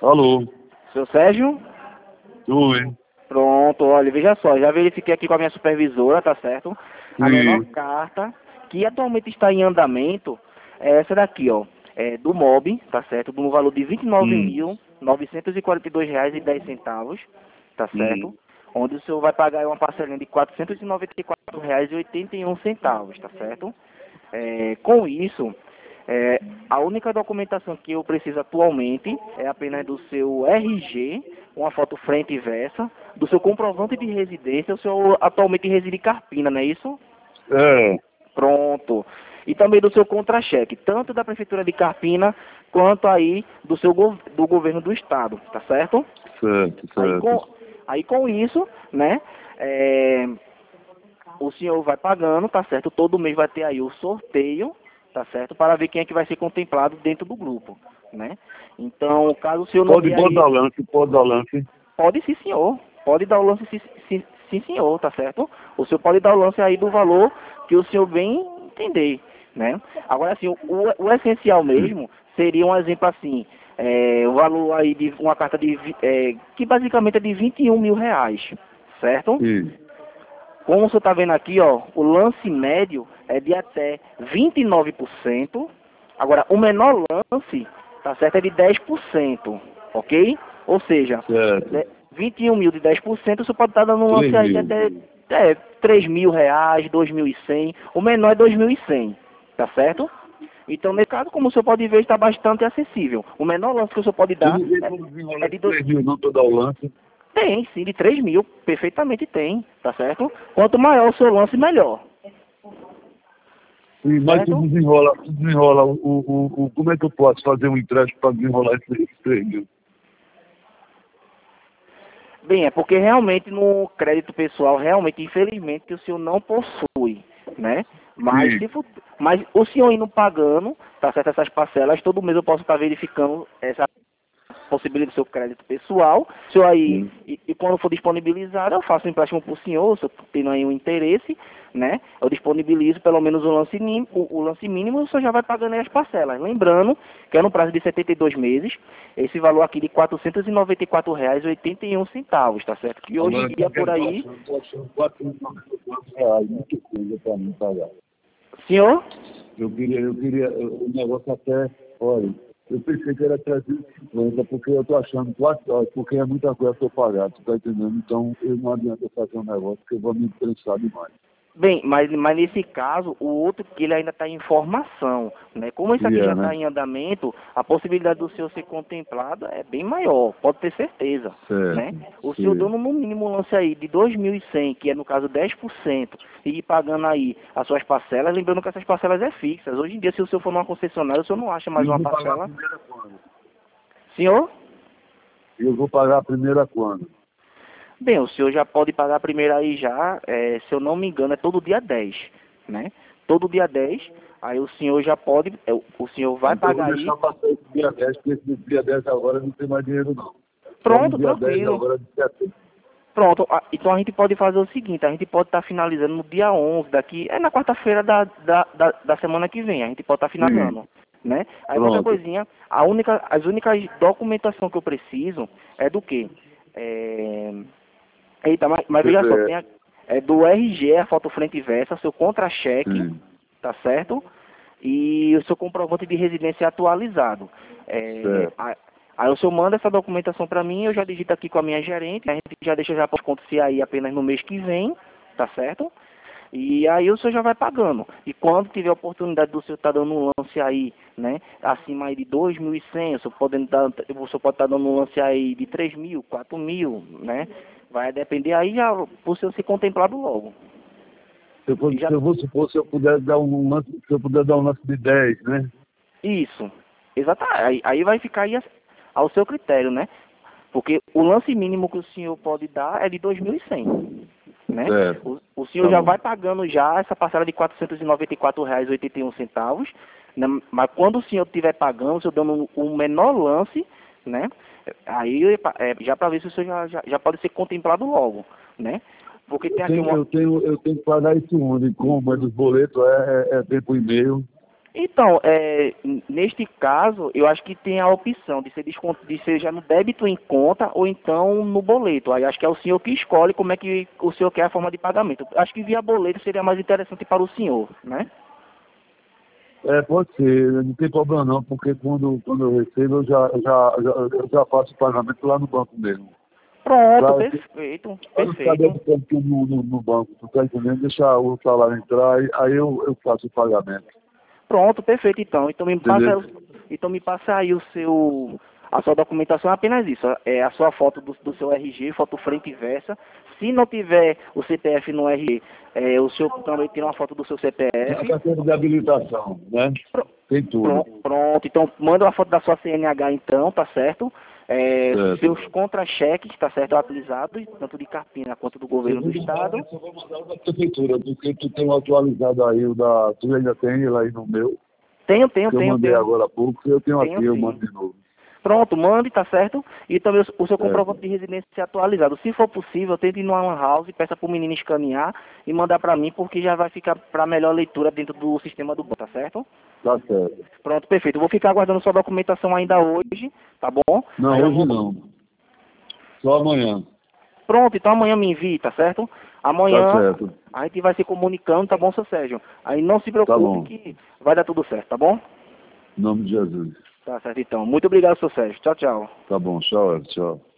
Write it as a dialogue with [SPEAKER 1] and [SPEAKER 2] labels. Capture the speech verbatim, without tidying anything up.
[SPEAKER 1] Alô?
[SPEAKER 2] Seu Sérgio?
[SPEAKER 1] Oi.
[SPEAKER 2] Pronto, olha, veja só, já verifiquei aqui com a minha supervisora, tá certo? A menor
[SPEAKER 1] Sim.
[SPEAKER 2] carta, que atualmente está em andamento, é essa daqui, ó. É do MOB, tá certo? No valor de vinte e nove
[SPEAKER 1] Hum.
[SPEAKER 2] mil novecentos e quarenta e dois reais e dez centavos, tá certo?
[SPEAKER 1] Hum.
[SPEAKER 2] Onde o senhor vai pagar uma parcelinha de quatrocentos e noventa e quatro reais e oitenta e um centavos, tá certo? É, com isso, é, a única documentação que eu preciso atualmente é apenas do seu R G, uma foto frente e versa, do seu comprovante de residência. O senhor atualmente reside em Carpina, não é isso?
[SPEAKER 1] É.
[SPEAKER 2] Pronto. E também do seu contra-cheque, tanto da Prefeitura de Carpina, quanto aí do seu gov- do governo do estado, tá certo?
[SPEAKER 1] Certo,
[SPEAKER 2] Aí
[SPEAKER 1] certo.
[SPEAKER 2] com, aí com isso, né, é, o senhor vai pagando, tá certo? Todo mês vai ter aí o sorteio, tá certo? Para ver quem é que vai ser contemplado dentro do grupo, né? Então, caso o senhor não
[SPEAKER 1] Pode,
[SPEAKER 2] tenha
[SPEAKER 1] pode
[SPEAKER 2] aí,
[SPEAKER 1] dar lance, pode dar lance.
[SPEAKER 2] pode sim, senhor. Pode dar o lance, sim, sim, sim, senhor, tá certo? O senhor pode dar o lance aí do valor que o senhor bem entender, né? Agora, assim, o, o essencial mesmo seria um exemplo assim, é, o valor aí de uma carta de, vi- é, que basicamente é de vinte e um mil reais, certo?
[SPEAKER 1] Sim.
[SPEAKER 2] Como você está vendo aqui, ó, o lance médio é de até vinte e nove por cento. Agora, o menor lance, tá certo, é de dez por cento, ok? Ou seja,
[SPEAKER 1] Certo.
[SPEAKER 2] de- vinte e um mil de dez por cento, você pode estar dando um
[SPEAKER 1] Três
[SPEAKER 2] lance aí de
[SPEAKER 1] mil.
[SPEAKER 2] até é, três mil reais, dois mil e cem. O menor é dois mil e cem, tá certo? Então, nesse caso, como o senhor pode ver, está bastante acessível. O menor lance que o senhor pode
[SPEAKER 1] Eu
[SPEAKER 2] dar
[SPEAKER 1] não sei
[SPEAKER 2] é,
[SPEAKER 1] como desenrolar
[SPEAKER 2] é
[SPEAKER 1] esse
[SPEAKER 2] de dois.
[SPEAKER 1] três mil não pra dar o lance.
[SPEAKER 2] Tem, sim, de três mil, perfeitamente tem, tá certo? Quanto maior o seu lance, melhor,
[SPEAKER 1] Sim, mas tu
[SPEAKER 2] certo?
[SPEAKER 1] desenrola, tu desenrola o, o, o, como é que eu posso fazer um empréstimo para desenrolar esse esse três mil?
[SPEAKER 2] Bem, é porque realmente no crédito pessoal, realmente, infelizmente, que o senhor não possui, né? Mas,
[SPEAKER 1] Sim.
[SPEAKER 2] se for, mas o senhor indo pagando, tá certo, essas parcelas, todo mês eu posso estar verificando essa possibilidade do seu crédito pessoal. Se eu aí,
[SPEAKER 1] Sim.
[SPEAKER 2] e, e quando for disponibilizado, eu faço um empréstimo para o senhor, se eu tenho aí um interesse, né? Eu disponibilizo pelo menos o lance, mínimo, o, o lance mínimo, o senhor já vai pagando aí as parcelas. Lembrando que é no prazo de setenta e dois meses, esse valor aqui de quatrocentos e noventa e quatro reais e oitenta e um centavos, tá certo? Que hoje em
[SPEAKER 1] Agora,
[SPEAKER 2] dia
[SPEAKER 1] sabe o que eu
[SPEAKER 2] por
[SPEAKER 1] tô
[SPEAKER 2] aí...
[SPEAKER 1] achando? Tô achando quatrocentos e noventa e quatro reais, muita coisa para mim pagar.
[SPEAKER 2] Senhor?
[SPEAKER 1] Eu queria, eu queria, o negócio até, olha, eu pensei que era trezentos e cinquenta, porque eu tô achando quatro horas, porque é muita coisa para eu pagar, tu tá entendendo? Então, eu não adianta eu fazer um negócio, porque eu vou me estressar demais.
[SPEAKER 2] Bem, mas, mas nesse caso, o outro que ele ainda está em formação, né? Como isso
[SPEAKER 1] E
[SPEAKER 2] aqui já
[SPEAKER 1] é,
[SPEAKER 2] está
[SPEAKER 1] né?
[SPEAKER 2] em andamento, a possibilidade do senhor ser contemplado é bem maior, pode ter certeza, né?
[SPEAKER 1] Certo,
[SPEAKER 2] O senhor
[SPEAKER 1] sim.
[SPEAKER 2] dando no mínimo um lance aí de dois mil e cem, que é no caso dez por cento, e ir pagando aí as suas parcelas, lembrando que essas parcelas é fixas. Hoje em dia, se o senhor for numa concessionária, o senhor não acha
[SPEAKER 1] E
[SPEAKER 2] mais
[SPEAKER 1] eu
[SPEAKER 2] uma
[SPEAKER 1] vou pagar a
[SPEAKER 2] parcela.
[SPEAKER 1] primeira quando?
[SPEAKER 2] Senhor?
[SPEAKER 1] E eu vou pagar a primeira quando?
[SPEAKER 2] Bem, o senhor já pode pagar primeiro aí já, é, se eu não me engano, é todo dia dez, né? Todo dia dez, aí o senhor já pode, é, o o senhor vai
[SPEAKER 1] Então eu vou
[SPEAKER 2] pagar aí,
[SPEAKER 1] deixar passar esse dia dez, porque esse dia dez agora não tem mais dinheiro não. Só no
[SPEAKER 2] pronto,
[SPEAKER 1] dia dez
[SPEAKER 2] tranquilo.
[SPEAKER 1] agora de setembro.
[SPEAKER 2] Pronto, a- então a gente pode fazer o seguinte, a gente pode estar finalizando no dia onze, daqui, é na quarta-feira da, da, da, da semana que vem, a gente pode estar
[SPEAKER 1] Sim,
[SPEAKER 2] finalizando, né? Aí qualquer
[SPEAKER 1] pronto.
[SPEAKER 2] coisinha, a única, as únicas documentação que eu preciso é do quê? É... Eita, mas, mas veja só,
[SPEAKER 1] C P F.
[SPEAKER 2] tem a, é do R G, a foto frente e versa, seu contra-cheque,
[SPEAKER 1] Sim,
[SPEAKER 2] tá certo? E o seu comprovante de residência atualizado. É,
[SPEAKER 1] certo.
[SPEAKER 2] a- aí o senhor manda essa documentação para mim, eu já digito aqui com a minha gerente, a gente já deixa já para acontecer aí apenas no mês que vem, tá certo? E aí o senhor já vai pagando. E quando tiver a oportunidade do senhor estar dando um lance aí, né, acima aí de dois mil e cem, o senhor pode, dar, o senhor pode estar dando um lance aí de três mil, quatro mil, né? Vai depender aí já por senhor ser contemplado logo.
[SPEAKER 1] Se eu, for-
[SPEAKER 2] E já
[SPEAKER 1] se eu vou supor, se eu puder dar um lance, se eu puder dar um lance de dez, né?
[SPEAKER 2] Isso, exatamente. Aí, aí vai ficar aí a- ao seu critério, né? Porque o lance mínimo que o senhor pode dar é de dois mil e cem, né?
[SPEAKER 1] Certo.
[SPEAKER 2] O, o senhor
[SPEAKER 1] Tá
[SPEAKER 2] já
[SPEAKER 1] bom.
[SPEAKER 2] vai pagando já essa parcela de quatrocentos e noventa e quatro reais e oitenta e um centavos, né? Mas quando o senhor estiver pagando, o senhor dando o menor lance, né? Aí é, já para ver se o senhor já, já, já pode ser contemplado logo, né? Porque
[SPEAKER 1] Eu
[SPEAKER 2] tem aqui
[SPEAKER 1] tenho,
[SPEAKER 2] uma...
[SPEAKER 1] eu tenho, eu tenho que pagar isso onde? Como? É dos boletos? É, é, é tempo e meio?
[SPEAKER 2] Então, é, neste caso, eu acho que tem a opção de ser, descont... de ser já no débito em conta ou então no boleto. Aí acho que é o senhor que escolhe como é que o senhor quer a forma de pagamento. Acho que via boleto seria mais interessante para o senhor, né?
[SPEAKER 1] É, pode ser, não tem problema não, porque quando, quando eu recebo eu já, já, já, eu já faço o pagamento lá no banco mesmo.
[SPEAKER 2] Pronto,
[SPEAKER 1] Pra,
[SPEAKER 2] perfeito,
[SPEAKER 1] pra não ficar
[SPEAKER 2] perfeito.
[SPEAKER 1] debitando tudo no, no, no banco, tu tá entendendo? Deixar o salário entrar, e aí eu, eu faço o pagamento.
[SPEAKER 2] Pronto, perfeito então. Então me
[SPEAKER 1] Entendeu?
[SPEAKER 2] passa, então me passa aí o seu, a sua documentação é apenas isso, é a sua foto do, do seu R G, foto frente e versa. Se não tiver o C P F no R G, é, o senhor também tira uma foto do seu C P
[SPEAKER 1] A
[SPEAKER 2] F.
[SPEAKER 1] carteira de habilitação, né?
[SPEAKER 2] Pro-
[SPEAKER 1] Tem tudo.
[SPEAKER 2] Pronto, pronto, então manda uma foto da sua C N H então, tá certo? É,
[SPEAKER 1] Certo.
[SPEAKER 2] seus contra-cheques, tá certo, atualizados, tanto de Carpina quanto do governo do
[SPEAKER 1] Segundo
[SPEAKER 2] estado.
[SPEAKER 1] eu só vou mandar o da prefeitura, porque tu tem um atualizado aí, o da. Tu ainda tem ele aí no meu,
[SPEAKER 2] Tenho, tenho,
[SPEAKER 1] que eu
[SPEAKER 2] tenho,
[SPEAKER 1] mandei
[SPEAKER 2] tenho,
[SPEAKER 1] agora há pouco, eu tenho
[SPEAKER 2] tenho
[SPEAKER 1] aqui, eu
[SPEAKER 2] sim.
[SPEAKER 1] mando de novo.
[SPEAKER 2] Pronto, mande, tá certo? E também o, o seu
[SPEAKER 1] Certo.
[SPEAKER 2] comprovante de residência ser atualizado. Se for possível, tente ir numa lan house, peça para o menino escanear e mandar para mim, porque já vai ficar para melhor leitura dentro do sistema do banco, tá certo?
[SPEAKER 1] Tá certo.
[SPEAKER 2] Pronto, perfeito. Eu vou ficar aguardando sua documentação ainda hoje, tá bom?
[SPEAKER 1] Não,
[SPEAKER 2] Aí eu
[SPEAKER 1] hoje
[SPEAKER 2] vou...
[SPEAKER 1] não. Só amanhã.
[SPEAKER 2] Pronto, então amanhã me envie, tá certo?
[SPEAKER 1] Tá
[SPEAKER 2] Amanhã
[SPEAKER 1] certo.
[SPEAKER 2] a gente vai se comunicando, tá bom, seu Sérgio? Aí não se
[SPEAKER 1] Tá
[SPEAKER 2] preocupe
[SPEAKER 1] bom.
[SPEAKER 2] que vai dar tudo certo, tá bom?
[SPEAKER 1] Em nome de Jesus.
[SPEAKER 2] Tá certo, então. Muito obrigado, seu Sérgio. Tchau, tchau.
[SPEAKER 1] Tá bom, tchau, tchau.